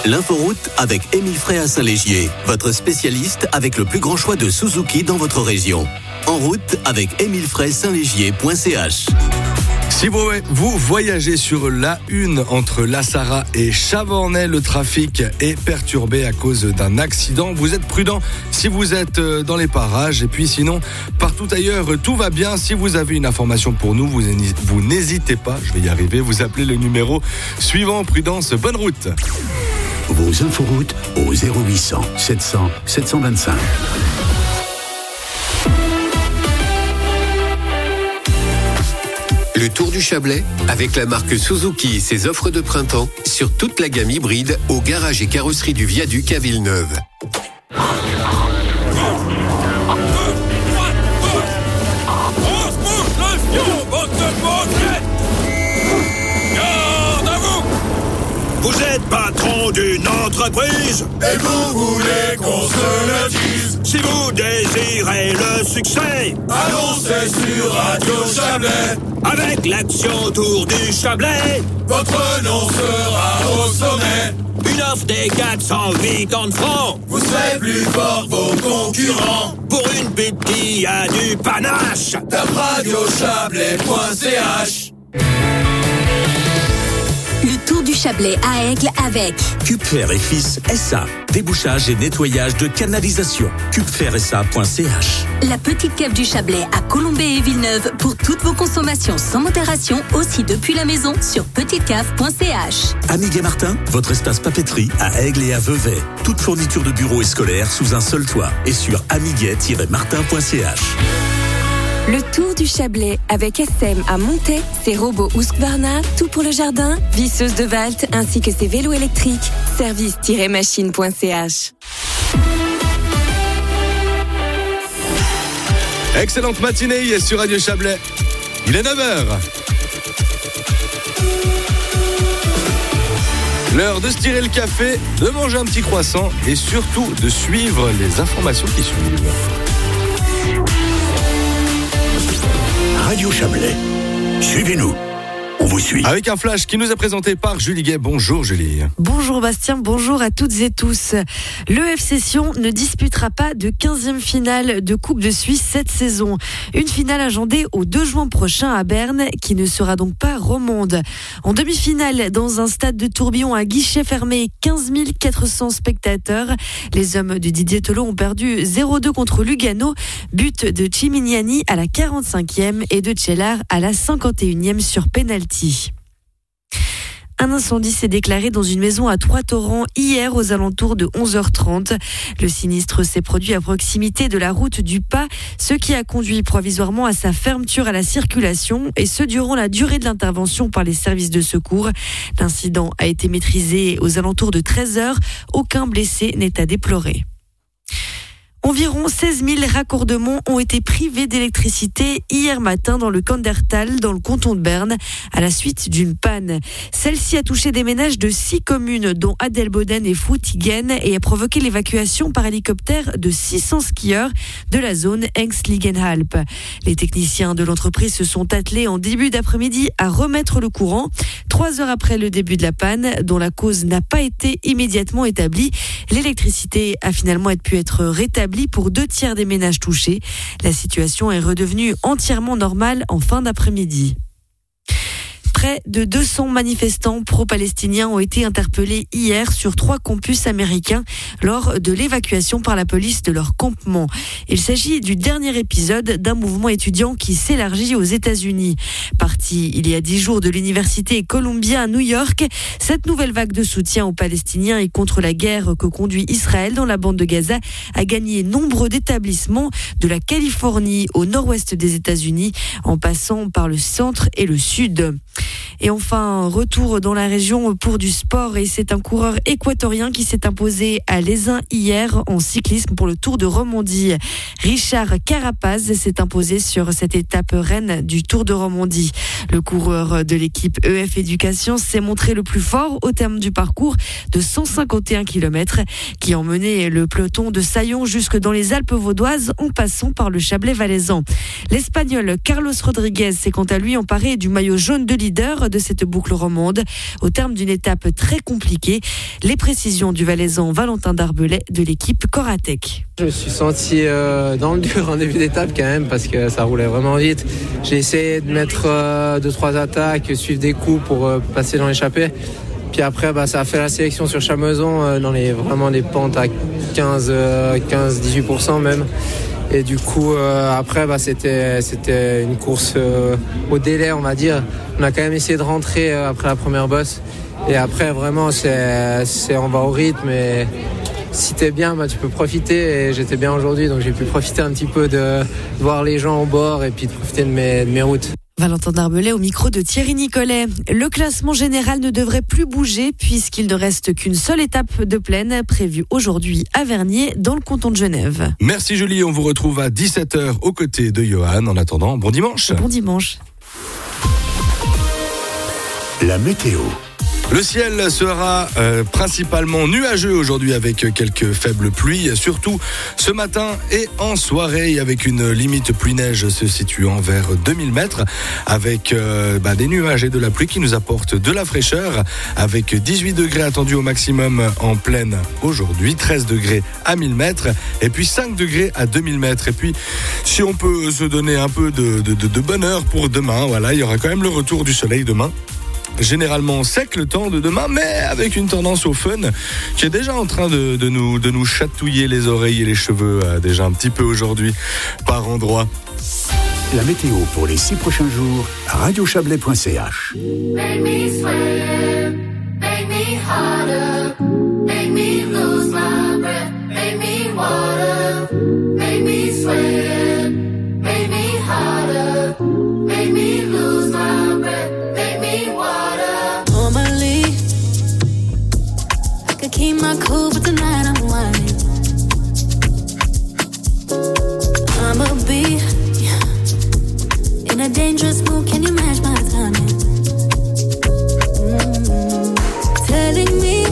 L'inforoute avec Émile Frey à Saint-Légier, votre spécialiste avec le plus grand choix de Suzuki dans votre région. En route avec émilefrey-saint-légier.ch. Si vous voyagez sur l'A1 entre La Sarraz et Chavornay, le trafic est perturbé à cause d'un accident. Vous êtes prudent si vous êtes dans les parages. Et puis sinon, partout ailleurs, tout va bien. Si vous avez une information pour nous, vous n'hésitez pas, je vais y arriver, vous appelez le numéro suivant. Prudence, bonne route. Vos inforoutes au 0800 700 725. Le Tour du Chablais, avec la marque Suzuki et ses offres de printemps sur toute la gamme hybride au garage et carrosserie du Viaduc à Villeneuve. Vous êtes patron d'une entreprise et vous voulez qu'on se le dise. Si vous désirez le succès, annoncez sur Radio Chablais. Avec l'action Tour du Chablais, votre nom sera au sommet. Une offre des 480 francs, vous serez plus fort vos concurrents. Pour une pipe qui a du panache, tape radiochablais.ch. Le Tour du Chablais à Aigle avec Cupfer et Fils SA, débouchage et nettoyage de canalisation. cupfersa.ch. La petite cave du Chablais à Colombey et Villeneuve pour toutes vos consommations sans modération, aussi depuis la maison sur petitecave.ch. Amiguet Martin, votre espace papeterie à Aigle et à Vevey. Toute fourniture de bureau et scolaire sous un seul toit et sur amiguet-martin.ch. Le Tour du Chablais avec SM à Montaix, ses robots Husqvarna, tout pour le jardin, visseuse de Valt ainsi que ses vélos électriques. Service-machine.ch. Excellente matinée sur Radio Chablais. Il est 9h. L'heure de se tirer le café, de manger un petit croissant et surtout de suivre les informations qui suivent. Radio Chablais. Suivez-nous. On vous suit. Avec un flash qui nous est présenté par Julie Gay. Bonjour Julie. Bonjour Bastien, bonjour à toutes et tous. Le FC Sion ne disputera pas de 15e finale de Coupe de Suisse cette saison. Une finale agendée au 2 juin prochain à Berne qui ne sera donc pas romande. En demi-finale, dans un stade de tourbillon à guichet fermé, 15 400 spectateurs. Les hommes de Didier Thelot ont perdu 0-2 contre Lugano. But de Cimignani à la 45e et de Tchellar à la 51e sur pénalty. Un incendie s'est déclaré dans une maison à Trois-Torrents hier aux alentours de 11h30. Le sinistre s'est produit à proximité de la route du Pas, ce qui a conduit provisoirement à sa fermeture à la circulation et ce durant la durée de l'intervention par les services de secours. L'incident a été maîtrisé aux alentours de 13h. Aucun blessé n'est à déplorer. Environ 16 000 raccordements ont été privés d'électricité hier matin dans le Kandertal, dans le canton de Berne, à la suite d'une panne. Celle-ci a touché des ménages de 6 communes, dont Adelboden et Frutigen, et a provoqué l'évacuation par hélicoptère de 600 skieurs de la zone Engslingen-Alp. Les techniciens de l'entreprise se sont attelés en début d'après-midi à remettre le courant. 3 heures après le début de la panne, dont la cause n'a pas été immédiatement établie, l'électricité a finalement pu être rétablie pour 2/3 des ménages touchés. La situation est redevenue entièrement normale en fin d'après-midi. Près de 200 manifestants pro-palestiniens ont été interpellés hier sur 3 campus américains lors de l'évacuation par la police de leur campement. Il s'agit du dernier épisode d'un mouvement étudiant qui s'élargit aux États-Unis. Parti il y a 10 jours de l'université Columbia à New York, cette nouvelle vague de soutien aux Palestiniens et contre la guerre que conduit Israël dans la bande de Gaza a gagné nombre d'établissements de la Californie au nord-ouest des États-Unis en passant par le centre et le sud. Et enfin, retour dans la région pour du sport et c'est un coureur équatorien qui s'est imposé à l'Aisin hier en cyclisme pour le Tour de Romandie. Richard Carapaz s'est imposé sur cette étape reine du Tour de Romandie. Le coureur de l'équipe EF Éducation s'est montré le plus fort au terme du parcours de 151 km qui emmenait le peloton de Saillon jusque dans les Alpes vaudoises en passant par le Chablais valaisan. L'Espagnol Carlos Rodriguez s'est quant à lui emparé du maillot jaune de leader de cette boucle romande au terme d'une étape très compliquée. Les précisions du Valaisan Valentin Darbelay de l'équipe Coratec. Je me suis senti dans le dur en début d'étape quand même parce que ça roulait vraiment vite. J'ai essayé de mettre 2-3 attaques, suivre des coups pour passer dans l'échappée. Puis après, ça a fait la sélection sur Chameson dans vraiment des pentes à 15-18% même. Et du coup, après, c'était une course au délai, on va dire. On a quand même essayé de rentrer après la première bosse. Et après, vraiment, on va au rythme. Et si t'es bien, tu peux profiter. Et j'étais bien aujourd'hui, donc j'ai pu profiter un petit peu de voir les gens au bord et puis de profiter de mes routes. Valentin Darbelay au micro de Thierry Nicolet. Le classement général ne devrait plus bouger puisqu'il ne reste qu'une seule étape de plaine prévue aujourd'hui à Vernier dans le canton de Genève. Merci Julie, on vous retrouve à 17h aux côtés de Johan. En attendant, bon dimanche. Bon dimanche. La météo. Le ciel sera principalement nuageux aujourd'hui avec quelques faibles pluies, surtout ce matin et en soirée avec une limite pluie-neige se situant vers 2000 mètres avec des nuages et de la pluie qui nous apportent de la fraîcheur avec 18 degrés attendus au maximum en plaine aujourd'hui, 13 degrés à 1000 mètres et puis 5 degrés à 2000 mètres. Et puis si on peut se donner un peu de bonheur pour demain, voilà, il y aura quand même le retour du soleil demain. Généralement sec le temps de demain, mais avec une tendance au fun qui est déjà en train de nous chatouiller les oreilles et les cheveux déjà un petit peu aujourd'hui par endroits. La météo pour les 6 prochains jours à radiochablais.ch. Make me sweat, make me harder, make me lose my breath, make me water, make me sweat, make me harder, make me lose my breath, make me water. Normally, I could keep my cool, but tonight I'm whining. I'ma be in a dangerous mood, can you match my timing? Telling me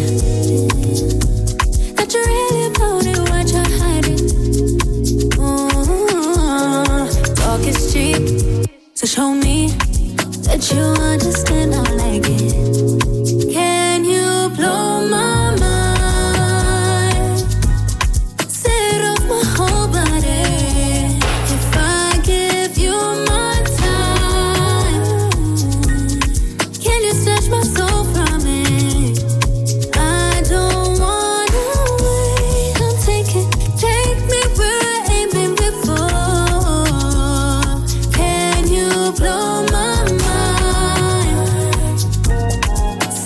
that you're really about it, what you're hiding. Talk is cheap, so show me that you understand, I like it. Can you blow my mind? Set off my whole body. If I give you my time, can you snatch my soul from me? I don't wanna wait. Come take me where I ain't been before. Can you blow my mind?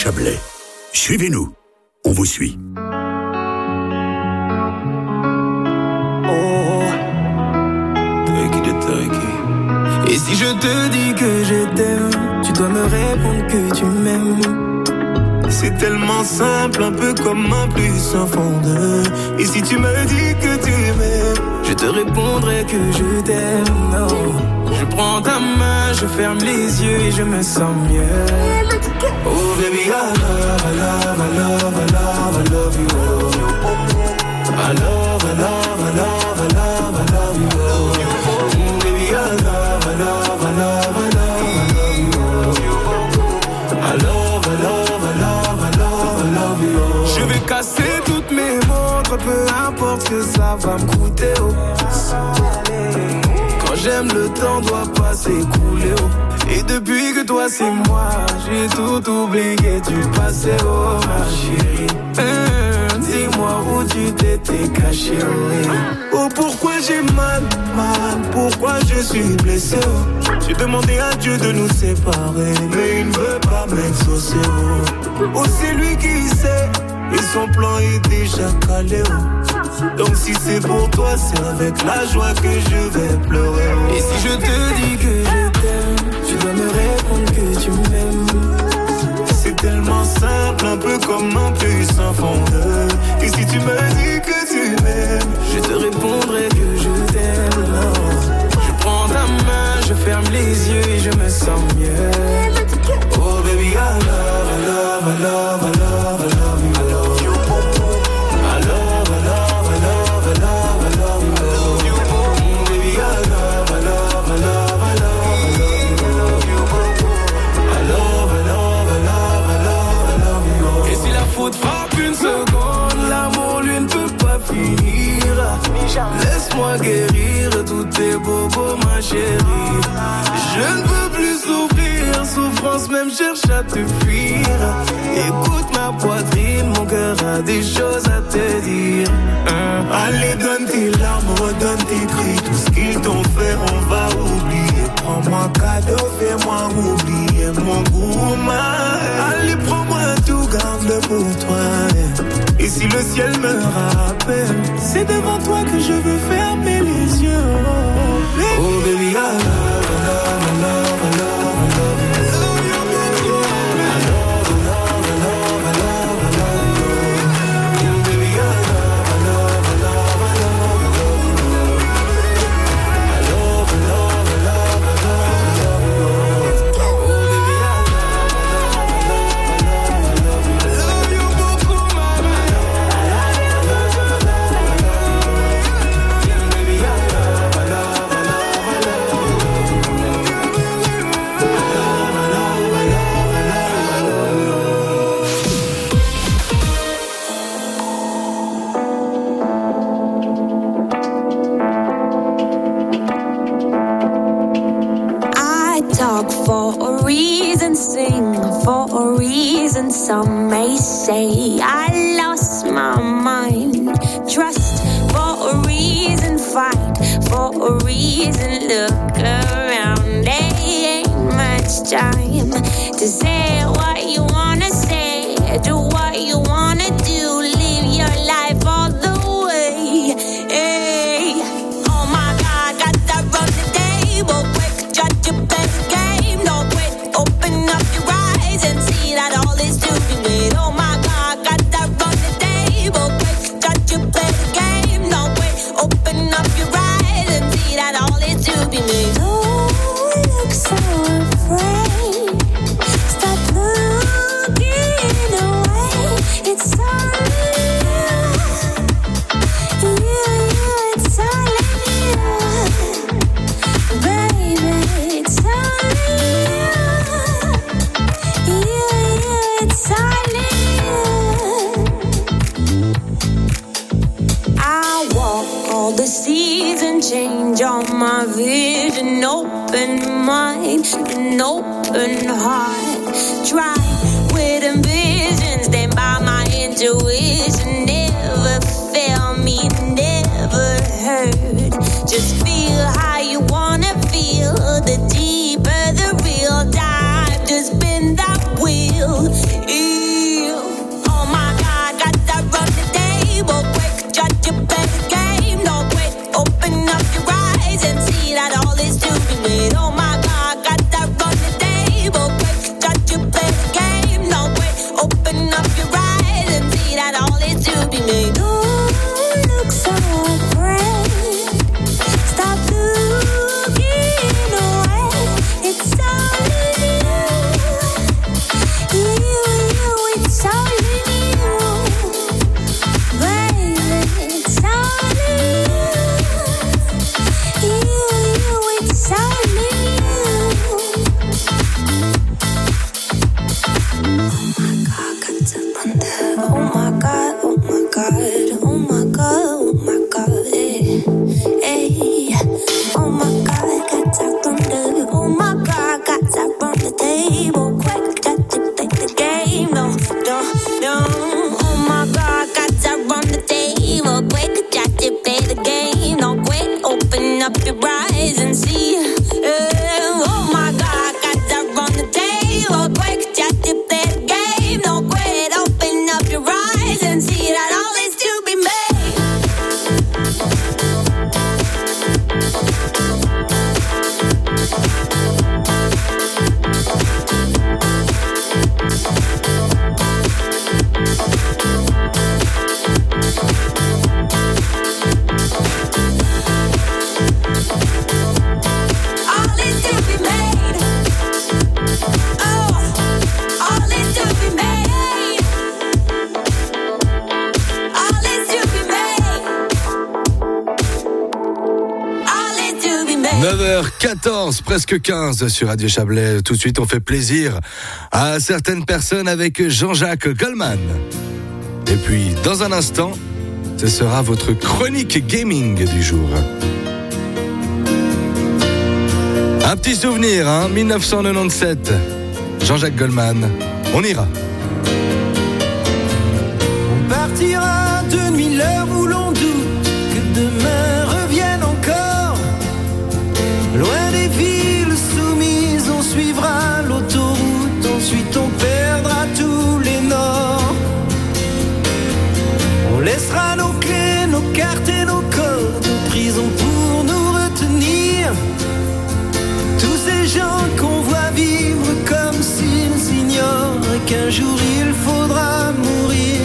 Chablais. Suivez-nous. On vous suit. Et si je te dis que je t'aime, tu dois me répondre que tu m'aimes. C'est tellement simple, un peu comme un plus un fond de. Et si tu me dis que tu m'aimes, je te répondrai que je t'aime. Non. Je prends ta main, je ferme les yeux et je me sens mieux. Oh baby, I love, I love, I love, I love, I love you. I love, I love, I love, I love, I love you. Oh baby, I love, I love, I love, I love, I love you. I love, I love, I love, I love, I love you. Je vais casser toutes mes montres, peu importe ce que ça va me coûter. Oh. Quand j'aime, le temps doit pas s'écouler. Oh. Et depuis que toi c'est moi, j'ai tout oublié du passé. Oh ma chérie, dis-moi où tu t'étais caché. Oh pourquoi j'ai mal, pourquoi je suis blessé. Oh. J'ai demandé à Dieu de nous séparer, mais il ne veut pas m'exaucer. Oh c'est lui qui sait, et son plan est déjà calé. Oh. Donc si c'est pour toi, c'est avec la joie que je vais pleurer. Oh. Et si je te dis que je t'aime, tu dois me répondre que tu m'aimes. C'est tellement simple, un peu comme un plus un fondeur. Et si tu me dis que tu m'aimes, je te répondrai que je t'aime. Je prends ta main, je ferme les yeux et je me sens mieux. Oh baby, I love, I love, I love, I love, I love you. I love you. I love, I love, I love, I love, I love you. Baby, I love, I love, I love, I love, I love you. I love, I love, I love, I love, I love you. Et si la faute frappe une seconde, l'amour lui ne peut pas finir. Laisse-moi guérir tous tes bobos, ma chérie. Je ne peux plus souffrir, souffrance même cherche à te fuir. Écoute ma poitrine, mon cœur a des choses à te dire. Allez, donne tes larmes, redonne tes cris. Tout ce qu'ils t'ont fait, on va oublier. Prends-moi cadeau, fais-moi oublier mon goût. Allez, prends-moi tout, garde-le pour toi. Et si le ciel me rappelle, c'est devant toi que je veux fermer les yeux. Oh baby, I love, I love, I love, I love, I love you. I love, I love, I love, I love, I love you. Baby, I love, I love, I love, I love, I love you. I love, I love, I love, I love, I love you. Oh baby, I love, I love, I love, I love you. I love you beaucoup, mama. I love you, I love, I love, I love you. Baby, I love, I love, I love, I love you. I talk for a reason, sing for a reason. Some may say I lost my mind. Trust for a reason, fight for a reason. Look around, there ain't much time to say what you wanna say, do what you wanna do, live your life all the way. Hey. Oh my God, got that run the table quick, judge your best game. No quit, open up your eyes and see that all is to be made. Oh my God, got that run the table quick, judge your best game. No quit, open up your eyes and see that all is to be made. Don't look so afraid. Stop looking away. It's all in you. It's all in you. Baby, it's all in you. It's all in you. I walk all the seasons, change all my vision, open mind, an open heart. Try with ambition, stand by my intuition. Never fail me, never hurt. Just feel how you wanna feel. The deeper the real dive, just spin that wheel. 9h14, presque 15 sur Radio Chablais. Tout de suite, on fait plaisir à certaines personnes avec Jean-Jacques Goldman. Et puis, dans un instant, ce sera votre chronique gaming du jour. Un petit souvenir, 1997. Jean-Jacques Goldman, on ira. On partira de nuit l'heure où l'on doute que demain revienne encore. Loin des villes soumises, on suivra l'autoroute. Ensuite on perdra tous les nords. On laissera nos clés, nos cartes et nos codes en prison pour nous retenir. Tous ces gens qu'on voit vivre comme s'ils ignorent qu'un jour il faudra mourir.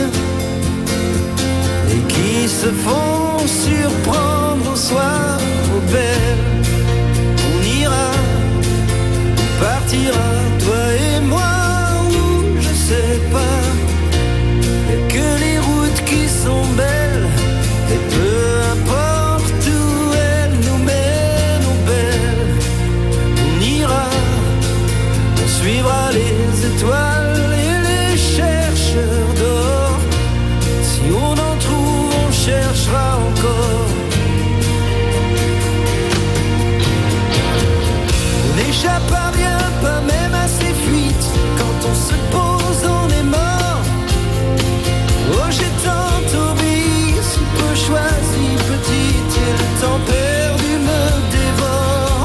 Et qui se font surprendre au soir aux belles. On ira, on partira, toi et moi, ou je sais pas. Y'a que les routes qui sont belles, et peu importe où elles nous mènent, aux belles. On ira, on suivra les étoiles et les chercheurs d'or. Si on en trouve, on cherchera encore. On n'échappe pas bien, pas même à ces fuites. Quand on se pose, on est mort. Oh, j'ai tant obéi, si peu choisi, petite, et le temps perdu me dévore.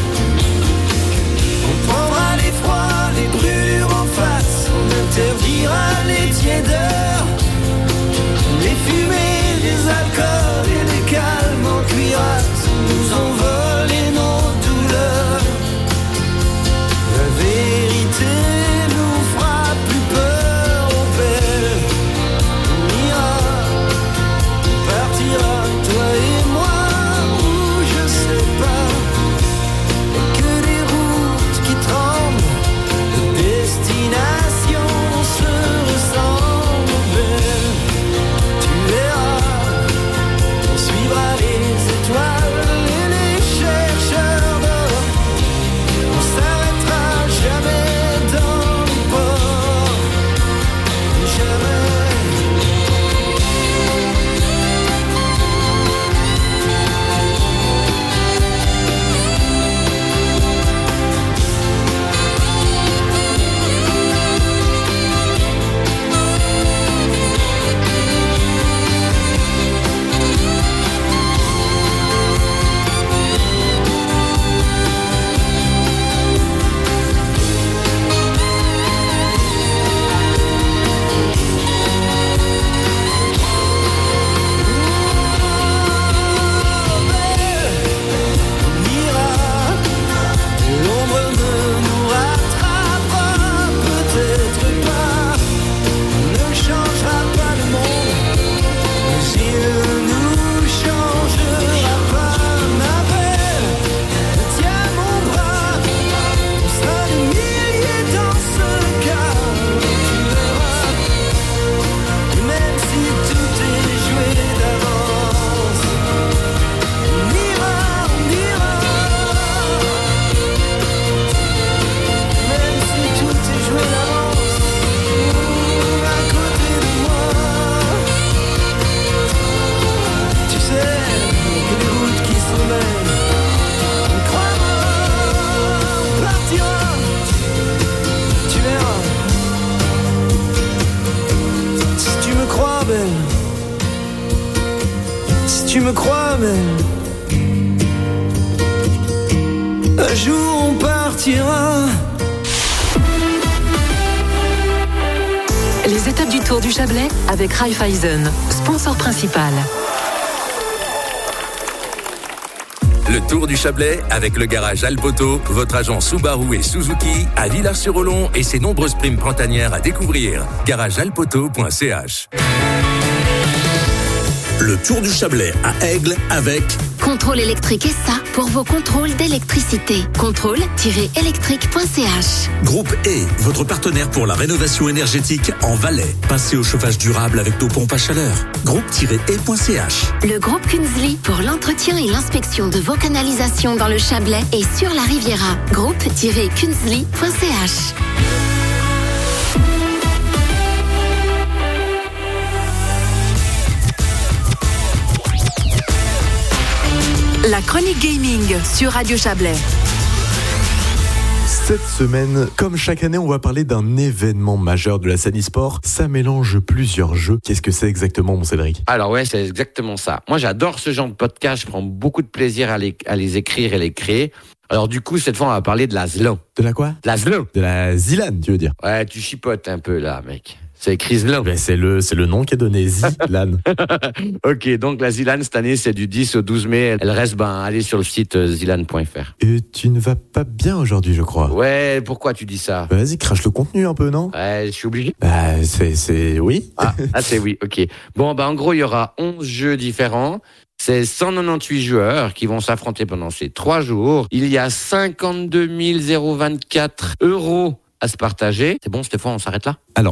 On prendra les froids, les brûlures en face. On interdira les tiédeurs, les fumées, les alcools et les calmes en cuirasse. Nous envoler nos douleurs. La vérité nous fera plus peur, oh belle. On ira, on partira, toi et moi, ou je sais pas. Y'a que des routes qui tremblent, les destinations se ressemblent, oh belle. Tu verras, on suivra les étoiles et les chercheurs d'or. On s'arrêtera jamais dans les ports, jamais. Si tu me crois belle, un jour on partira. Les étapes du Tour du Chablais avec Raiffeisen, sponsor principal. Le Tour du Chablais avec le garage Alpoto, votre agent Subaru et Suzuki à Villars-sur-Olon et ses nombreuses primes printanières à découvrir. garagealpoto.ch. Le Tour du Chablais à Aigle avec Contrôle électrique SA pour vos contrôles d'électricité. Contrôle-électrique.ch. Groupe E, votre partenaire pour la rénovation énergétique en Valais. Passez au chauffage durable avec nos pompes à chaleur. Groupe-E.ch. Le groupe Kunzli pour l'entretien et l'inspection de vos canalisations dans le Chablais et sur la Riviera. Groupe-Kunzli.ch. La chronique gaming sur Radio Chablais. Cette semaine, comme chaque année, on va parler d'un événement majeur de la scène e-sport. Ça mélange plusieurs jeux. Qu'est-ce que c'est exactement, mon Cédric ? Alors ouais, c'est exactement ça. Moi, j'adore ce genre de podcast. Je prends beaucoup de plaisir à les écrire et les créer. Alors du coup, cette fois, on va parler de la ZLAN. De la quoi ? La ZLAN. De la ZLAN, tu veux dire ? Ouais, tu chipotes un peu là, mec. C'est écrit ZLAN. Ben c'est le nom qui est donné, ZLAN. Ok, donc la ZLAN cette année, c'est du 10 au 12 mai. Elle reste, allez sur le site zlan.fr. Et tu ne vas pas bien aujourd'hui, je crois. Ouais, pourquoi tu dis ça ? Bah, vas-y, crache le contenu un peu, non ? Ouais, je suis obligé. Bah, c'est oui. Ah, c'est oui, ok. Bon, en gros, il y aura 11 jeux différents. C'est 198 joueurs qui vont s'affronter pendant ces 3 jours. Il y a 52 024 € à se partager. C'est bon, Stéphane, on s'arrête là ? Alors,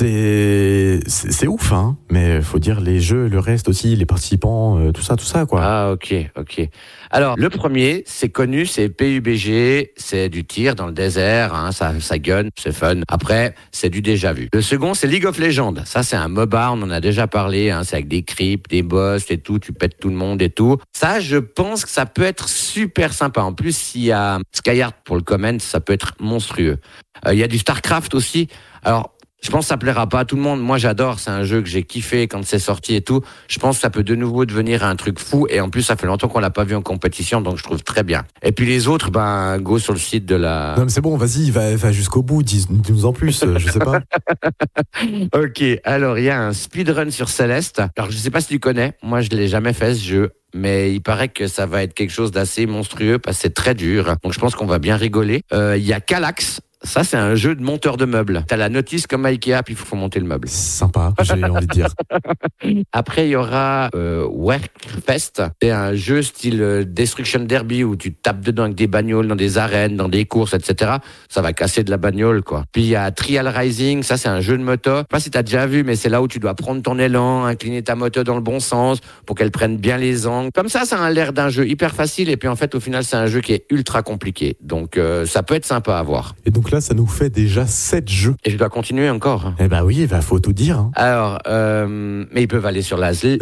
c'est ouf, hein. Mais faut dire les jeux, le reste aussi, les participants, tout ça, quoi. Ah, ok. Alors, le premier, c'est connu, c'est PUBG, c'est du tir dans le désert, hein, ça gun, c'est fun. Après, c'est du déjà vu. Le second, c'est League of Legends. Ça, c'est un MOBA, on en a déjà parlé, hein, c'est avec des creeps, des boss et tout, tu pètes tout le monde et tout. Ça, je pense que ça peut être super sympa. En plus, s'il y a Skyheart pour le comment, ça peut être monstrueux. Il y a du StarCraft aussi. Alors, je pense que ça plaira pas à tout le monde. Moi, j'adore. C'est un jeu que j'ai kiffé quand c'est sorti et tout. Je pense que ça peut de nouveau devenir un truc fou. Et en plus, ça fait longtemps qu'on l'a pas vu en compétition, donc je trouve très bien. Et puis les autres, go sur le site de la... Non, mais c'est bon, vas-y, va jusqu'au bout. Dis-nous en plus, je sais pas. Ok, alors il y a un speedrun sur Céleste. Alors, je sais pas si tu connais. Moi, je l'ai jamais fait, ce jeu. Mais il paraît que ça va être quelque chose d'assez monstrueux parce que c'est très dur. Donc, je pense qu'on va bien rigoler. Il y a Calax. Ça, c'est un jeu de monteur de meubles. T'as la notice comme à Ikea, puis il faut monter le meuble. Sympa, j'ai envie de dire. Après, il y aura Workfest. C'est un jeu style Destruction Derby où tu tapes dedans avec des bagnoles dans des arènes, dans des courses, etc. Ça va casser de la bagnole, quoi. Puis il y a Trial Rising. Ça, c'est un jeu de moto. Je sais pas si t'as déjà vu, mais c'est là où tu dois prendre ton élan, incliner ta moto dans le bon sens pour qu'elle prenne bien les angles. Comme ça a l'air d'un jeu hyper facile. Et puis, en fait, au final, c'est un jeu qui est ultra compliqué. Donc, ça peut être sympa à voir. Et donc là, ça nous fait déjà 7 jeux. Et je dois continuer encore. Eh ben oui, faut tout dire. Hein. Alors, mais ils peuvent aller sur la dis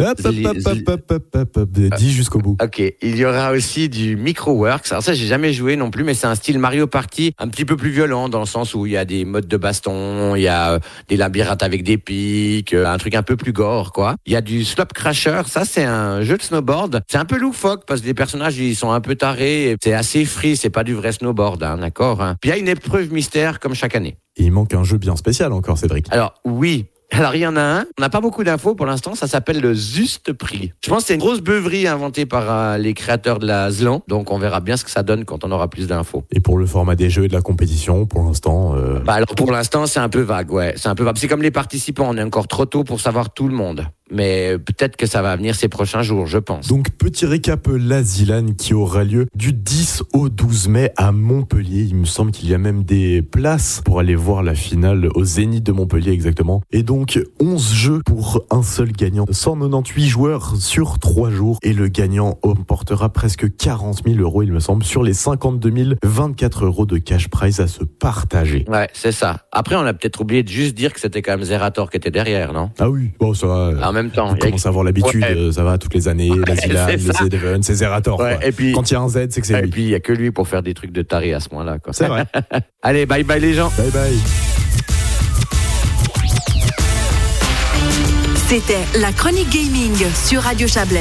jusqu'au bout. Ok, il y aura aussi du Microworks. Alors ça, j'ai jamais joué non plus, mais c'est un style Mario Party un petit peu plus violent dans le sens où il y a des modes de baston, il y a des labyrinthes avec des pics, un truc un peu plus gore, quoi. Il y a du Slope Crasher. Ça, c'est un jeu de snowboard. C'est un peu loufoque parce que les personnages, ils sont un peu tarés. Et c'est assez free, c'est pas du vrai snowboard, hein, d'accord, hein. Puis il y a une épreuve mystère comme chaque année. Et il manque un jeu bien spécial encore, Cédric. Alors oui. Alors il y en a un, on n'a pas beaucoup d'infos pour l'instant, ça s'appelle le Juste Prix. Je pense que c'est une grosse beuverie inventée par les créateurs de la ZLAN, donc on verra bien ce que ça donne quand on aura plus d'infos. Et pour le format des jeux et de la compétition, pour l'instant... alors pour l'instant c'est un peu vague, ouais, c'est un peu vague. C'est comme les participants, on est encore trop tôt pour savoir tout le monde. Mais peut-être que ça va venir ces prochains jours, je pense. Donc, petit récap, la ZLAN qui aura lieu du 10 au 12 mai à Montpellier. Il me semble qu'il y a même des places pour aller voir la finale au Zénith de Montpellier, exactement. Et donc, 11 jeux pour un seul gagnant. 198 joueurs sur 3 jours. Et le gagnant emportera presque 40 000 €, il me semble, sur les 52 024 € de cash prize à se partager. Ouais, c'est ça. Après, on a peut-être oublié de juste dire que c'était quand même Zerator qui était derrière, non ? Ah oui, bon, ça va. En même temps, on commence à avoir l'habitude, ça va toutes les années, la ZLAN, les Z-Even, c'est Zerator. Ouais, et puis, quand il y a un Z, c'est que c'est lui. Et puis il n'y a que lui pour faire des trucs de taré à ce moment-là, quoi. C'est vrai. Allez, bye bye les gens. Bye bye. C'était la chronique gaming sur Radio Chablais.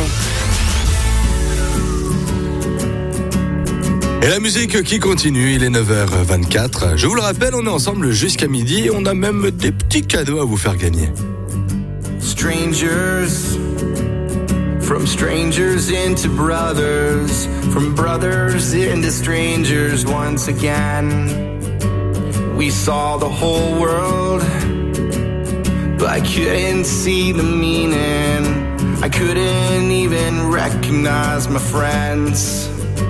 Et la musique qui continue, il est 9h24. Je vous le rappelle, on est ensemble jusqu'à midi et on a même des petits cadeaux à vous faire gagner. Strangers, from strangers into brothers, from brothers into strangers once again. We saw the whole world, but I couldn't see the meaning. I couldn't even recognize my friends.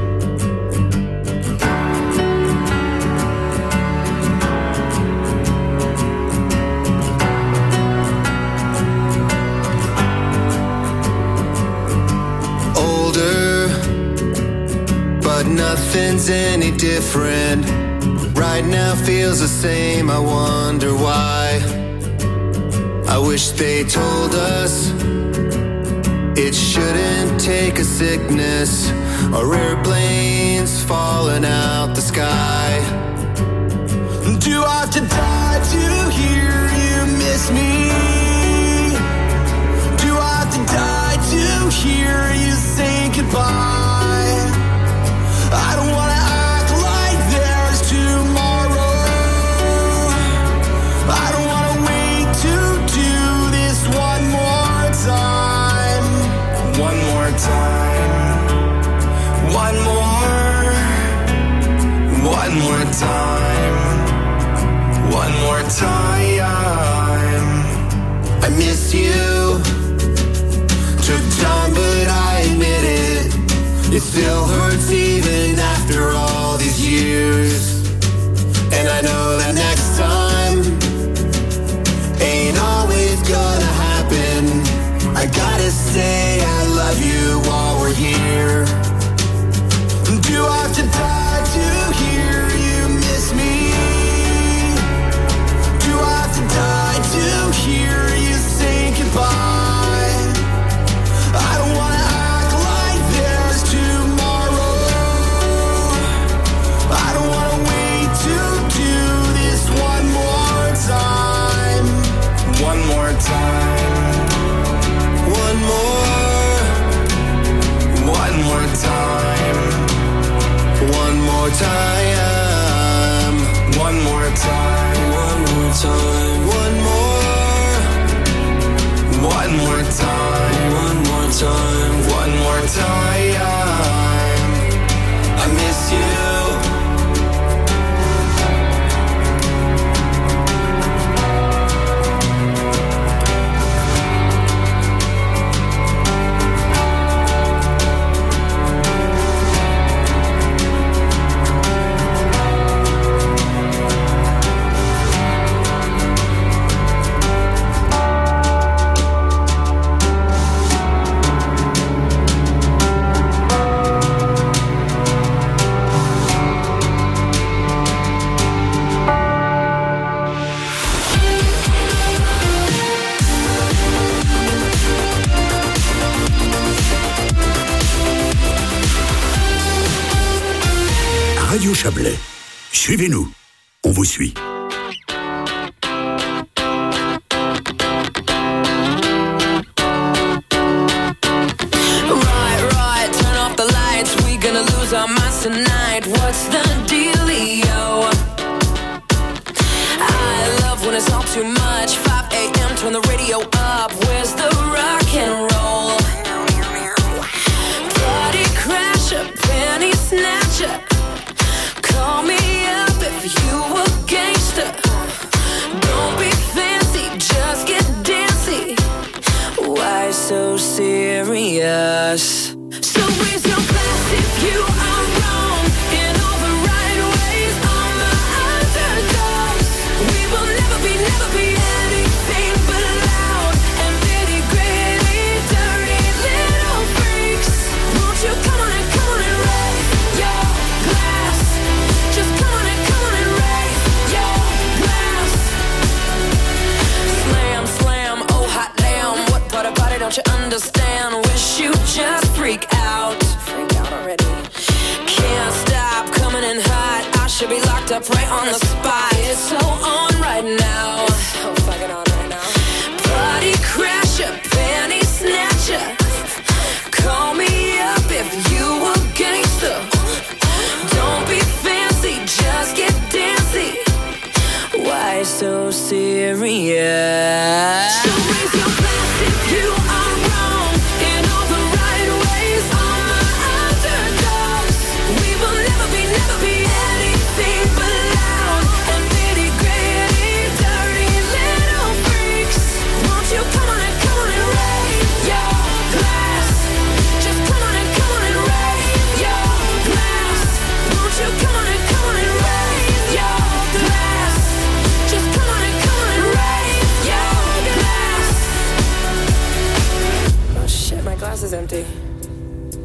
Older, but nothing's any different. Right now feels the same, I wonder why. I wish they told us it shouldn't take a sickness or airplanes falling out the sky. Do I have to die to hear you miss me? Do I have to die to hear you say goodbye? I don't wanna act like there's tomorrow. I don't wanna wait to do this one more time. One more time. One more. One more time. One more time. I miss you. Took time, but I admit it. It still hurts even after all these years. And I know that next time ain't always gonna happen. I gotta say I love you while we're here. Do I have to die to hear you miss me? Do I have to die to hear you say goodbye? I don't wanna act like there's tomorrow. I don't wanna wait to do this one more time. One more time. One more. One more time. One more time. One more time. One more time. One more. One more time. One more time. One more time. I miss you. Radio Chablais. Suivez-nous. On vous suit. Right, turn off the lights. We gonna lose our minds tonight. What's the dealio? I love when it's all too much. 5 a.m. turn the radio up. Where's the rock and roll? Party crasher, penny snatcher. Call me up if you a gangster. Don't be fancy, just get dancy. Why so serious? So raise your glass if you are wrong in all the right ways. I'm the underdogs. We will never be anything but loud and nitty gritty, dirty little freaks. Won't you come on and raise your glass? Just come on and raise your glass. Slam, slam, oh hot damn. What part about it don't you understand? Wish you just freak out. Freak out already. Can't stop coming in hot. I should be locked up right on the spot. It's so on right now. It's so fucking on right now. Party crasher, penny snatcher. Call me up if you a gangster. Don't be fancy, just get dancy. Why so serious? So raise your glass if you are wrong in all the right ways. I'm the underdogs. We will never be anything but loud and nitty gritty, dirty little freaks. Won't you come on and raise your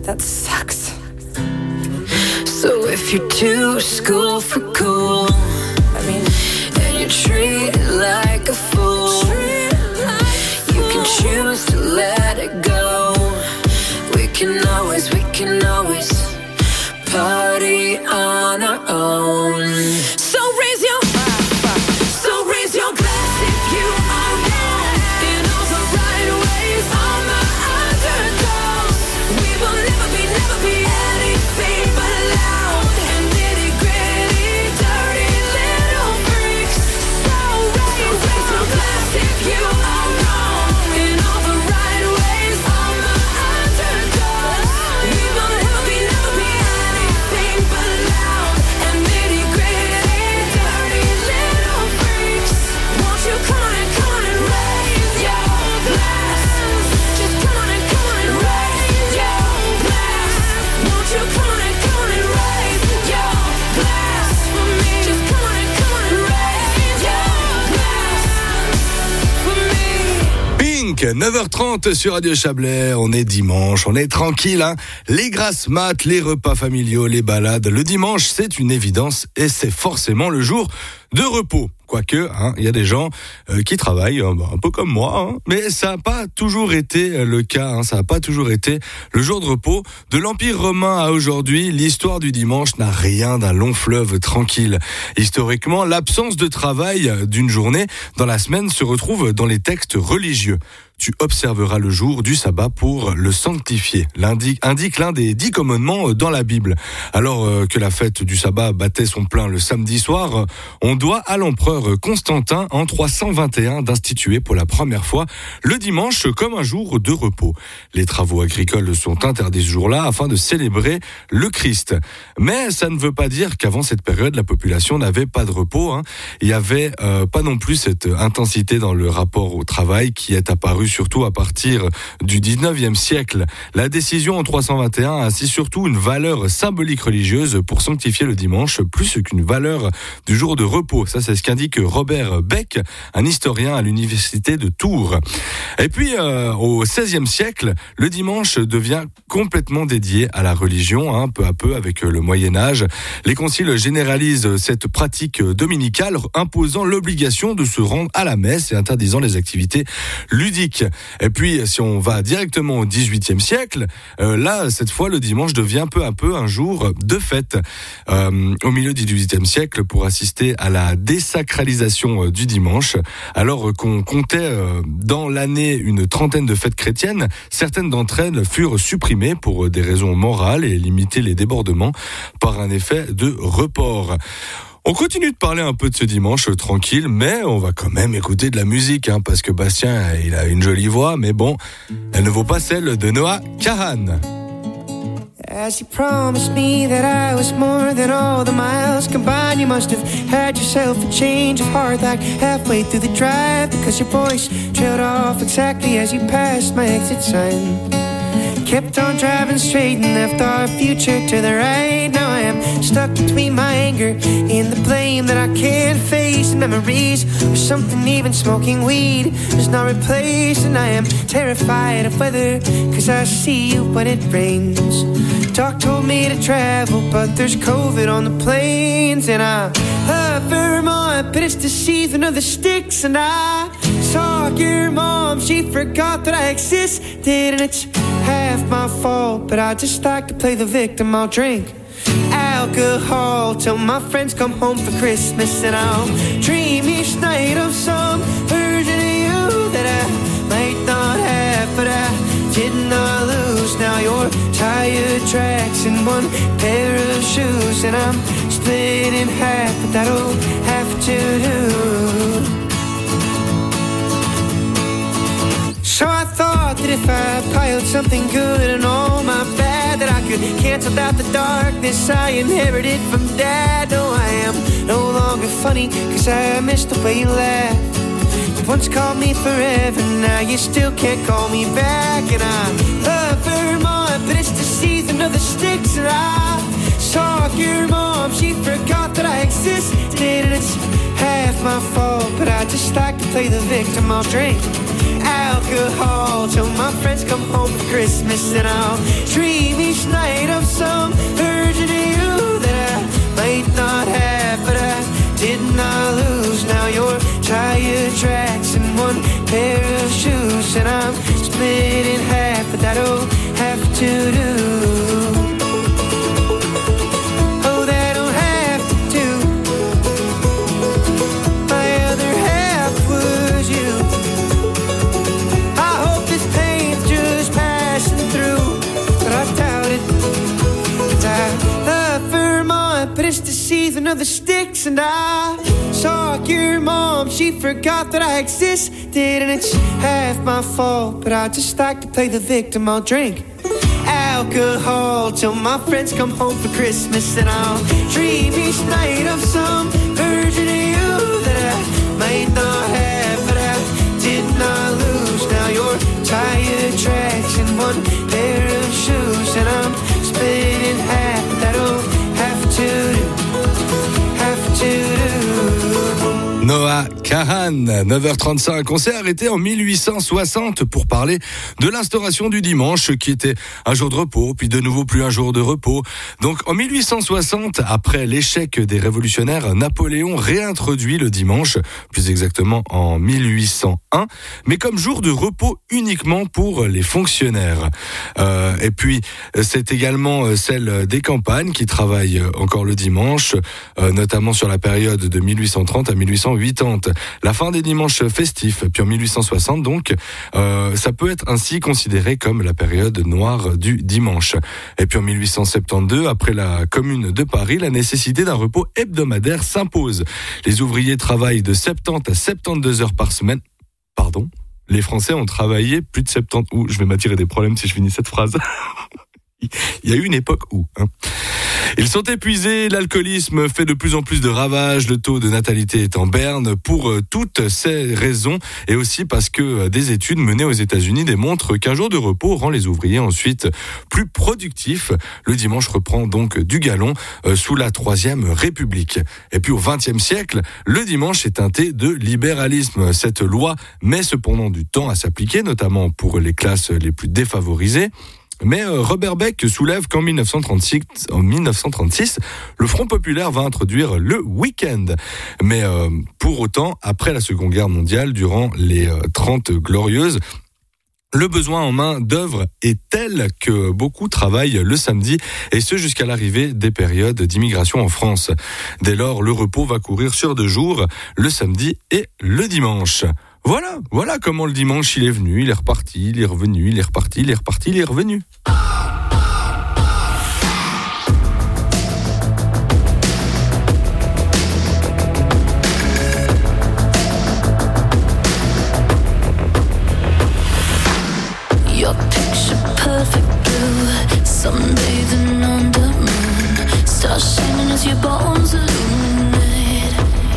that sucks. So if you're too school for cool, and you treat it like a fool, you can choose to let it go. We can always party on our own. So raise your glass if you are wrong in all the right ways. All my underdogs, we will never be anything but loud and nitty gritty, dirty little freaks. So raise your glass if you are wrong in all the right ways. All my underdogs, we will never be anything but loud and nitty gritty, dirty little freaks. Won't you come on and raise your glass? Just come on and raise your glass. Won't you come on and raise your glass for me? Just come on and raise your glass for me. Pink, 9h30 sur Radio Chablais, on est dimanche, on est tranquille, hein. Les grasses mat, les repas familiaux, les balades, le dimanche c'est une évidence et c'est forcément le jour de repos. Quoique, il y a des gens qui travaillent un peu comme moi, mais ça n'a pas toujours été le cas, ça n'a pas toujours été le jour de repos. De l'Empire romain à aujourd'hui, l'histoire du dimanche n'a rien d'un long fleuve tranquille. Historiquement, l'absence de travail d'une journée dans la semaine se retrouve dans les textes religieux. Tu observeras le jour du sabbat pour le sanctifier, indique l'un des 10 commandements dans la Bible. Alors que la fête du sabbat battait son plein le samedi soir, on doit à l'empereur Constantin en 321 d'instituer pour la première fois le dimanche comme un jour de repos. Les travaux agricoles sont interdits ce jour-là afin de célébrer le Christ. Mais ça ne veut pas dire qu'avant cette période, la population n'avait pas de repos. Il n'y avait pas non plus cette intensité dans le rapport au travail qui est apparue surtout à partir du 19e siècle. La décision en 321 a ainsi surtout une valeur symbolique religieuse pour sanctifier le dimanche plus qu'une valeur du jour de repos. Ça, c'est ce qu'indique Robert Beck, un historien à l'université de Tours. Et puis, au 16e siècle, le dimanche devient complètement dédié à la religion, peu à peu avec le Moyen-Âge. Les conciles généralisent cette pratique dominicale, imposant l'obligation de se rendre à la messe et interdisant les activités ludiques. Et puis, si on va directement au 18e siècle, là, cette fois, le dimanche devient peu à peu un jour de fête. Au milieu du 18e siècle, pour assister à la désacralisation du dimanche, alors qu'on comptait dans l'année une trentaine de fêtes chrétiennes, certaines d'entre elles furent supprimées pour des raisons morales et limiter les débordements par un effet de report. On continue de parler un peu de ce dimanche tranquille, mais on va quand même écouter de la musique, parce que Bastien, il a une jolie voix, mais bon, elle ne vaut pas celle de Noah Kahan. As you promised me that I was more than all the miles combined, you must have had yourself a change of heart like halfway through the drive, because your voice trailed off exactly as you passed my exit sign. Kept on driving straight and left our future to the right. Now I am stuck between my anger and the blame that I can't face, and memories of something even smoking weed does not replace. And I am terrified of weather, cause I see you when it rains. Doc told me to travel, but there's COVID on the planes. And I love Vermont, but it's the season of the sticks. And I saw your mom, she forgot that I existed. And it's half my fault, but I just like to play the victim. I'll drink alcohol till my friends come home for Christmas. And I'll dream each night of some version of you that I might not have, but I did not lose. Now you're tire tracks and one pair of shoes, and I'm split in half, but that'll have to do. So I thought that if I piled something good and all my bad, that I could cancel out the darkness I inherited from Dad. No, I am no longer funny, cause I missed the way you laughed. You once called me forever, now you still can't call me back. And I love Vermont, but it's the season of the sticks. And I saw your mom, she forgot that I existed. And it's half my fault, but I just like to play the victim. I'll drink alcohol till my friends come home for Christmas, and I'll dream each and I'm split in half, but that'll have to do. Oh, that'll have to do. My other half was you. I hope this pain's just passing through, but I doubt it. 'Cause I love Vermont, but it's the season of the sticks, and I saw your mom, she forgot that I existed, and it's half my fault, but I just like to play the victim. I'll drink alcohol till my friends come home for Christmas, and I'll dream each night of some version of you that I might not have, but I did not lose. Now your tire tracks in one pair of shoes, and I'm split in half, that'll have to do, have to do. Noah Kahan, 9h35. On s'est arrêté en 1860 pour parler de l'instauration du dimanche, qui était un jour de repos, puis de nouveau plus un jour de repos. Donc en 1860, après l'échec des révolutionnaires, Napoléon réintroduit le dimanche, plus exactement en 1801, mais comme jour de repos uniquement pour les fonctionnaires. Et puis c'est également celle des campagnes qui travaillent encore le dimanche, notamment sur la période de 1830 à 1880. La fin des dimanches festifs, puis en 1860 donc, ça peut être ainsi considéré comme la période noire du dimanche. Et puis en 1872, après la Commune de Paris, la nécessité d'un repos hebdomadaire s'impose. Les ouvriers travaillent de 70 à 72 heures par semaine. Pardon, les Français ont travaillé plus de 70... Ouh, je vais m'attirer des problèmes si je finis cette phrase. Il y a eu une époque où... Ils sont épuisés, l'alcoolisme fait de plus en plus de ravages, le taux de natalité est en berne. Pour toutes ces raisons, et aussi parce que des études menées aux États-Unis démontrent qu'un jour de repos rend les ouvriers ensuite plus productifs. Le dimanche reprend donc du galon sous la Troisième République. Et puis au XXe siècle, le dimanche est teinté de libéralisme. Cette loi met cependant du temps à s'appliquer, notamment pour les classes les plus défavorisées. Mais Robert Beck soulève qu'en 1936, le Front populaire va introduire le week-end. Mais pour autant, après la Seconde Guerre mondiale, durant les 30 glorieuses, le besoin en main d'œuvre est tel que beaucoup travaillent le samedi, et ce jusqu'à l'arrivée des périodes d'immigration en France. Dès lors, le repos va courir sur 2 jours, le samedi et le dimanche. Voilà comment le dimanche il est venu, il est reparti, il est revenu, il est reparti, il est reparti, il est revenu. Your picture perfect blue, sunbathing on the moon, stars shining as your bones illuminate.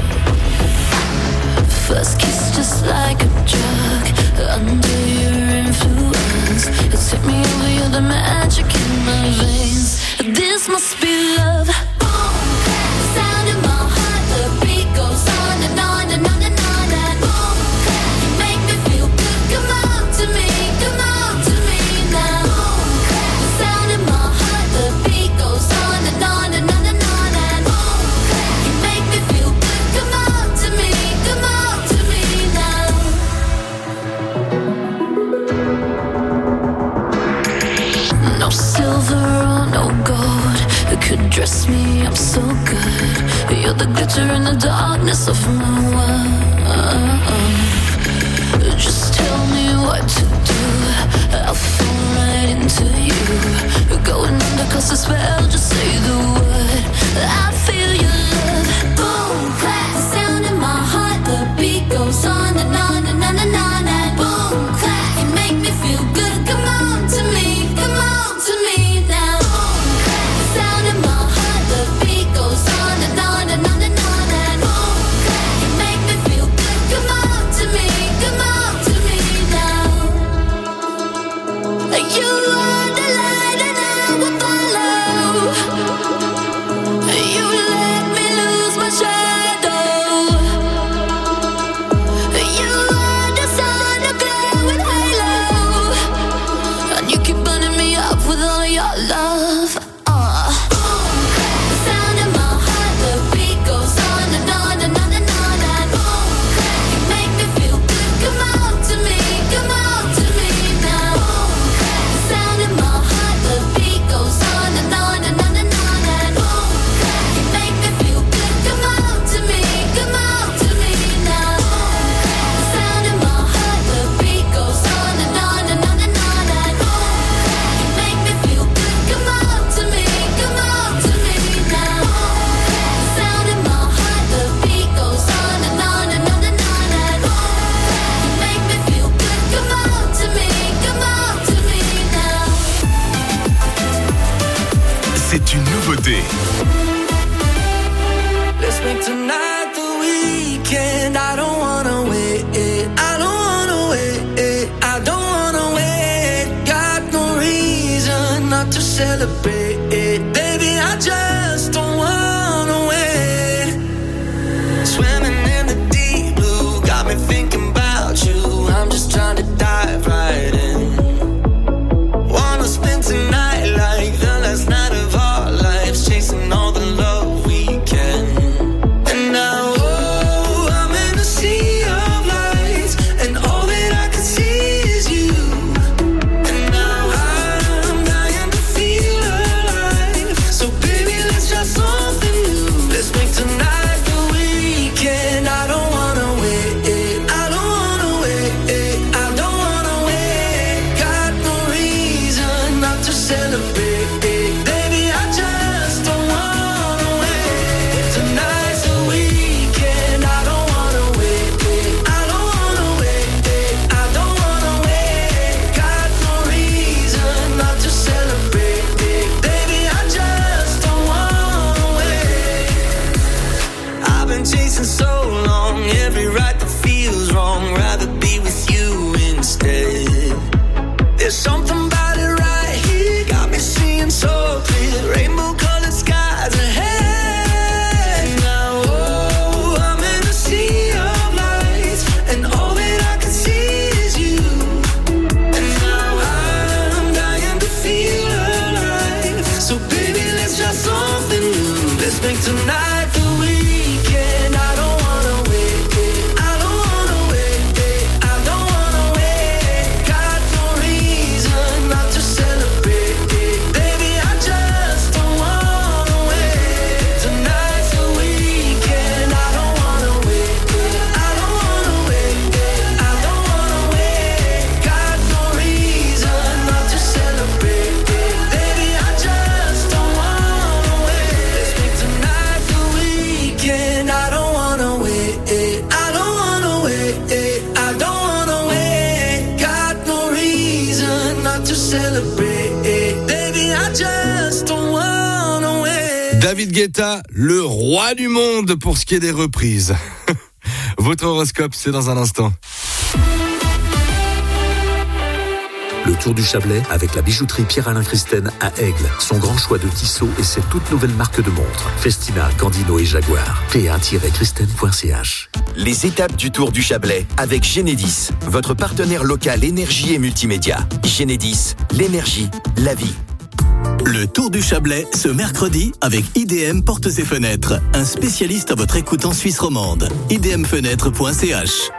First kiss just like a drug, under your influence. You take me over, you're the magic in my veins. This must be love. Boom, clap, sound in my heart, the beat goes on and on and on and on and boom, clap, you make me feel good. Come on to me, come on to me now. Boom, clap, sound in my heart, the beat goes on and on and on and on and boom, clap, you make me feel good. Come on to me, come on to me now. No silver or no gold could dress me up so good. You're the glitter in the darkness of my world. Just tell me what to do, I'll fall right into you. Going under 'cause the spell, just say the word. I feel your love. Boom, clap, the sound in my heart, the beat goes on and on and on and on and boom, clap, you make me feel good. Come on to me, come on to me now. Boom, clap, the sound in my heart, the beat goes on and on and on and on and boom, clap, you make me feel good. Come on to me, come on to me now. You are the light and I will follow. You let me lose my shadow. You are the sun, a glowing halo, and you keep burning me up with all your love. Boom, clap, the sound in my heart, the beat goes on and on and on and on and boom, clap, you make me feel good. Come on to me, come on to c'est une nouveauté. Let's make tonight the weekend. I don't wanna wait. I don't wanna wait. I don't wanna wait. Got no reason not to celebrate. Baby, I just don't wanna wait. Swimming in the deep blue, got me thinking about you. I'm just trying to dive right in. Wanna spend tonight like the last night of our lives, chasing all the love we can. And now, oh, I'm in a sea of lights, and all that I can see is you. And now I'm dying to feel alive. So baby, let's try something new. Let's make tonight the weekend. I don't wanna wait. I don't wanna wait. I don't wanna wait. Got no reason not to celebrate. Baby, I just don't wanna wait. Tonight's the weekend. I don't wanna wait. I don't wanna wait. I don't wanna wait. Got no reason not to celebrate. Baby, I just don't wanna wait. I've been chasing so long, every right that feels wrong. Rather be with you instead. There's something about it right here, got me seeing so clear. Rainbow colored skies ahead. Now, oh, I'm in a sea of lights, and all that I can see is you. And now I'm dying to feel alive. So baby, let's try something new. Let's make tonight the weekend. I don't wanna wait. I don't wanna wait. I don't wanna wait. Got no reason not to celebrate. Baby, I just don't wanna wait. Tonight's the weekend. I don't wanna wait. I don't wanna wait. I don't wanna wait. Got no reason not to celebrate. Baby, I just don't wanna wait. Let's make tonight the weekend. I don't wanna wait. I don't wanna wait. I don't wanna wait. Got no reason not to celebrate. Baby, I just don't wanna wait. David Guetta, le roi du monde pour ce qui est des reprises. Votre horoscope, c'est dans un instant. Le Tour du Chablais avec la bijouterie Pierre-Alain Christen à Aigle. Son grand choix de tissot et ses toutes nouvelles marques de montres. Festina, Gandino et Jaguar. pa-christen.ch. Les étapes du Tour du Chablais avec Genedis, votre partenaire local énergie et multimédia. Genedis, l'énergie, la vie. Le Tour du Chablais ce mercredi avec IDM Portes et Fenêtres, un spécialiste à votre écoute en Suisse romande. idmfenêtre.ch.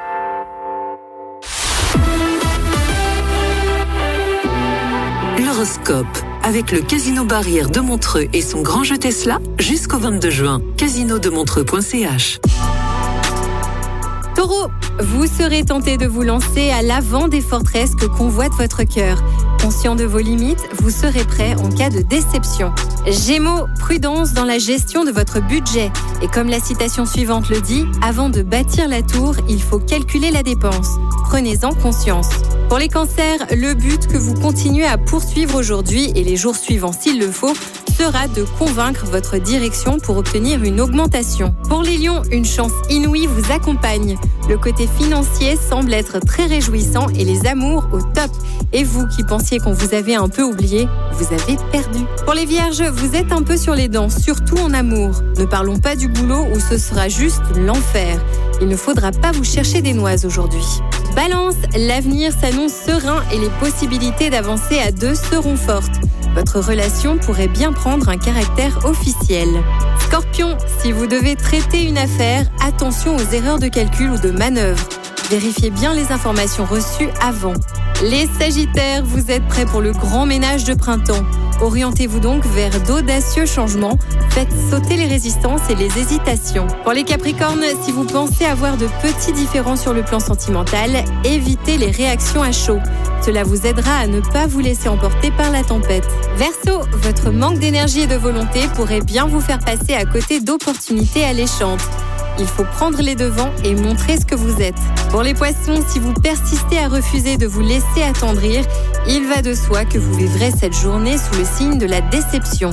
L'horoscope avec le Casino Barrière de Montreux et son grand jeu Tesla jusqu'au 22 juin. casinodemontreux.ch. Taureau, vous serez tenté de vous lancer à l'avant des forteresses que convoite votre cœur. Conscient de vos limites, vous serez prêt en cas de déception. Gémeaux, prudence dans la gestion de votre budget. Et comme la citation suivante le dit, avant de bâtir la tour, il faut calculer la dépense. Prenez-en conscience. Pour les cancers, le but que vous continuez à poursuivre aujourd'hui et les jours suivants s'il le faut, sera de convaincre votre direction pour obtenir une augmentation. Pour les lions, une chance inouïe vous accompagne. Le côté financier semble être très réjouissant et les amours au top. Et vous qui pensiez qu'on vous avait un peu oublié, vous avez perdu. Pour les vierges, vous êtes un peu sur les dents, surtout en amour. Ne parlons pas du boulot où ce sera juste l'enfer. Il ne faudra pas vous chercher des noises aujourd'hui. Balance, l'avenir s'annonce serein et les possibilités d'avancer à deux seront fortes. Votre relation pourrait bien prendre un caractère officiel. Scorpion, si vous devez traiter une affaire, attention aux erreurs de calcul ou de manœuvre. Vérifiez bien les informations reçues avant. Les Sagittaires, vous êtes prêts pour le grand ménage de printemps. Orientez-vous donc vers d'audacieux changements. Faites sauter les résistances et les hésitations. Pour les Capricornes, si vous pensez avoir de petits différends sur le plan sentimental, évitez les réactions à chaud. Cela vous aidera à ne pas vous laisser emporter par la tempête. Verseau, votre manque d'énergie et de volonté pourrait bien vous faire passer à côté d'opportunités alléchantes. Il faut prendre les devants et montrer ce que vous êtes. Pour les poissons, si vous persistez à refuser de vous laisser attendrir, il va de soi que vous vivrez cette journée sous le signe de la déception.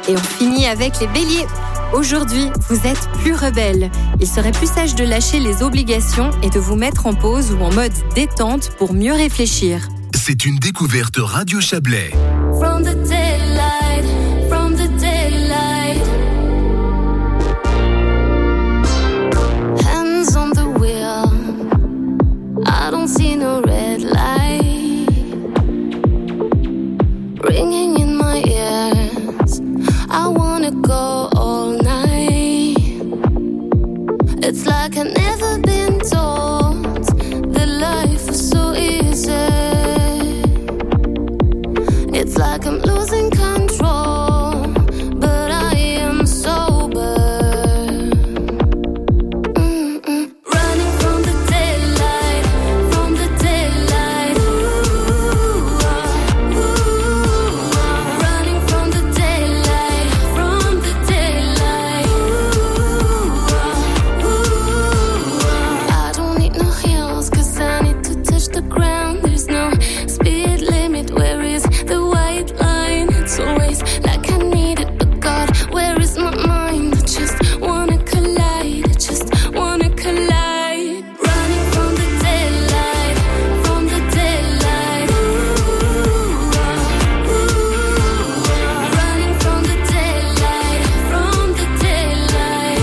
Et on finit avec les béliers. Aujourd'hui, vous êtes plus rebelle. Il serait plus sage de lâcher les obligations et de vous mettre en pause ou en mode détente pour mieux réfléchir. C'est une découverte Radio Chablais. From the daylight, from the daylight. Hands on the wheel. I don't see no red light. Ringing in my ears. I wanna go all night. It's like I've never been told that life was so easy. It's like I'm losing control, but I am sober. Running from the daylight, from the daylight. Running from the daylight, from the daylight. I don't need no heels, 'cause I need to touch the ground. There's no speed limit, where is the white line? It's always like I need it, but God, where is my mind? I just wanna collide, I just wanna collide. Running from the daylight, from the daylight. Running from the daylight, from the daylight.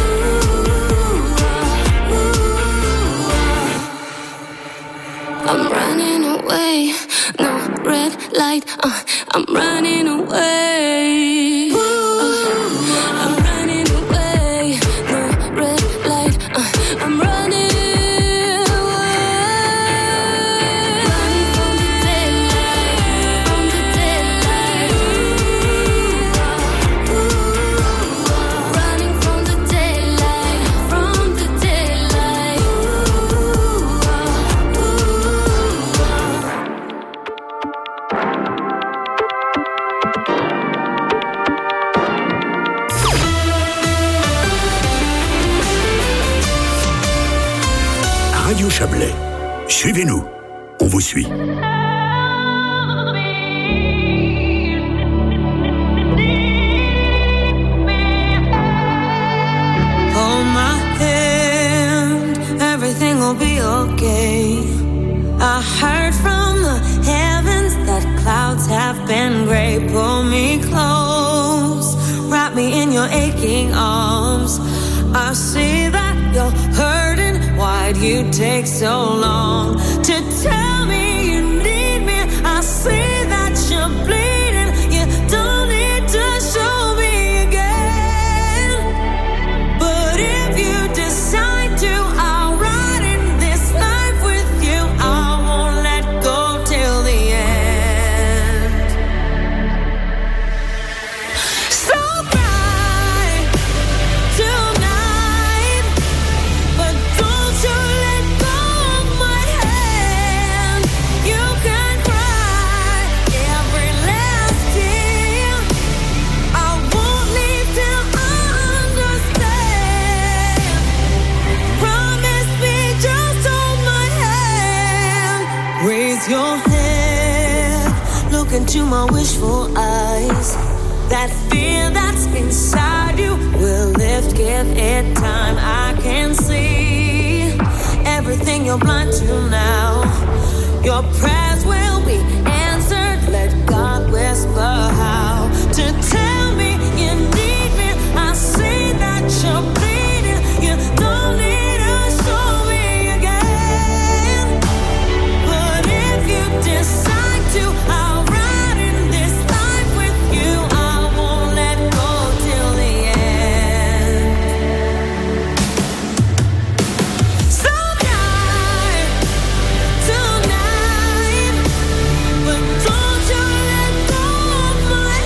I'm running away, no red light, I'm running away. I'm running away, no red light, I'm running away. Running from the daylight, from the daylight. Running from the daylight, from the daylight. Radio Chablais. Suivez-nous. On vous suit. Hold my hand, everything will be okay. I heard from the heavens that clouds have been gray. Pull me close, wrap me in your aching arms. I see that you're hurting. Why'd you take so long to tell me you need me? I see that you're bleeding. You don't need to show me again. But if you decide to, I'll ride in this life with you. I won't let go till the end. So cry tonight, but don't you let go of my hand. You can cry every last tear. I won't leave till I understand. Promise me, just hold my hand. Raise your head, look into my wishful eyes. That fear that's inside you will lift, give it time. I can see everything you're blind to now. Your prayers will be answered. Let God whisper how to tell me you need me. I see that you're bleeding. You don't need to show me again. But if you decide to, I'll ride in this life with you. I won't let go till the end. So cry tonight, but don't you let go of my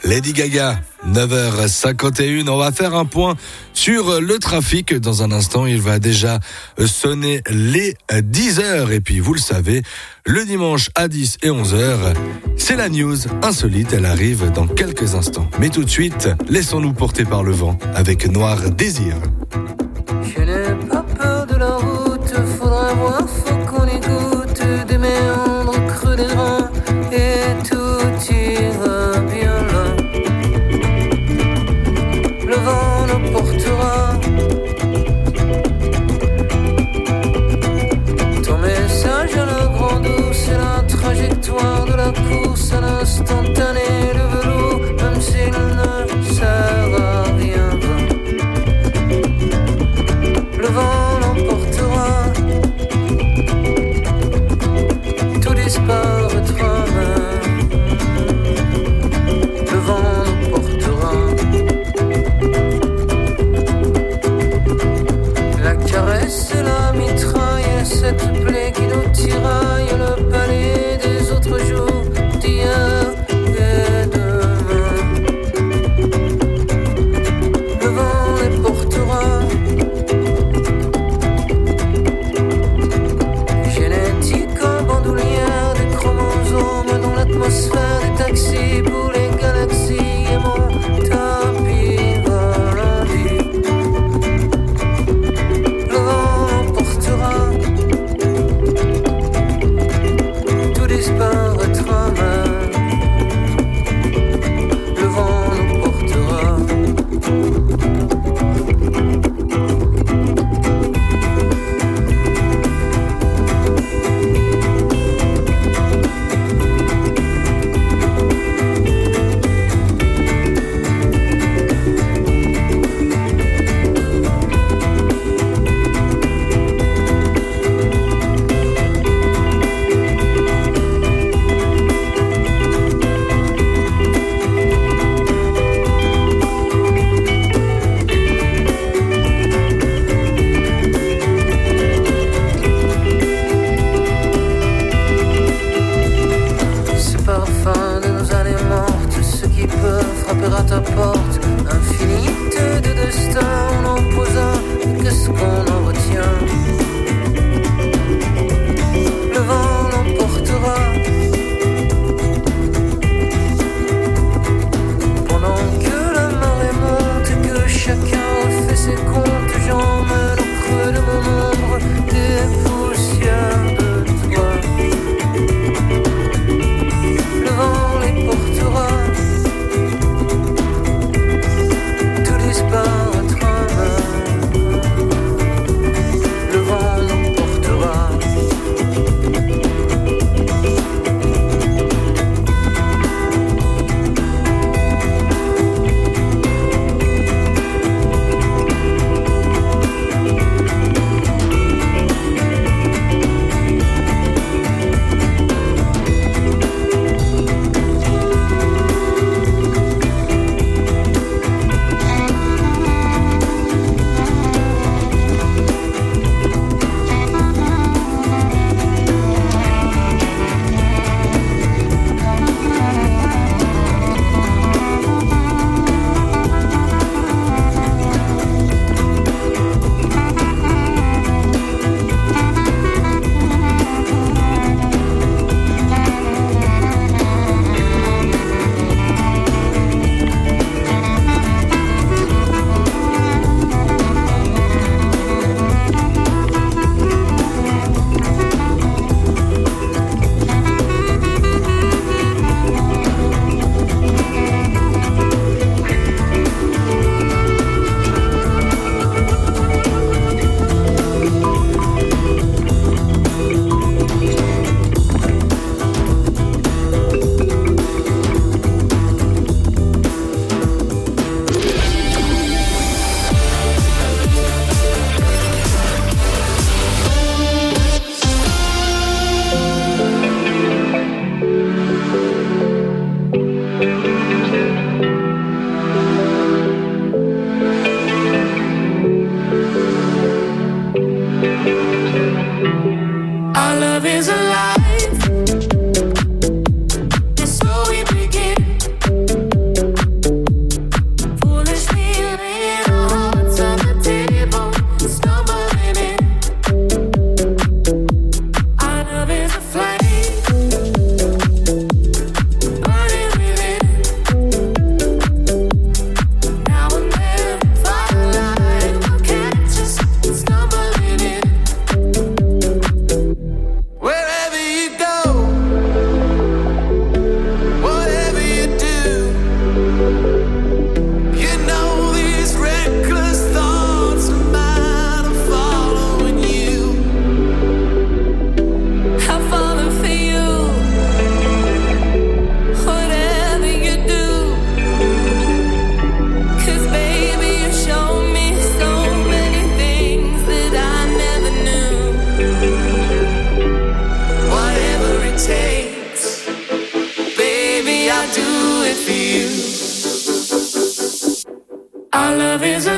Lady Gaga. 9h51, on va faire un point sur le trafic. Dans un instant, il va déjà sonner les 10h. Et puis, vous le savez, le dimanche à 10 et 11h, c'est la news insolite. Elle arrive dans quelques instants. Mais tout de suite, laissons-nous porter par le vent avec Noir Désir.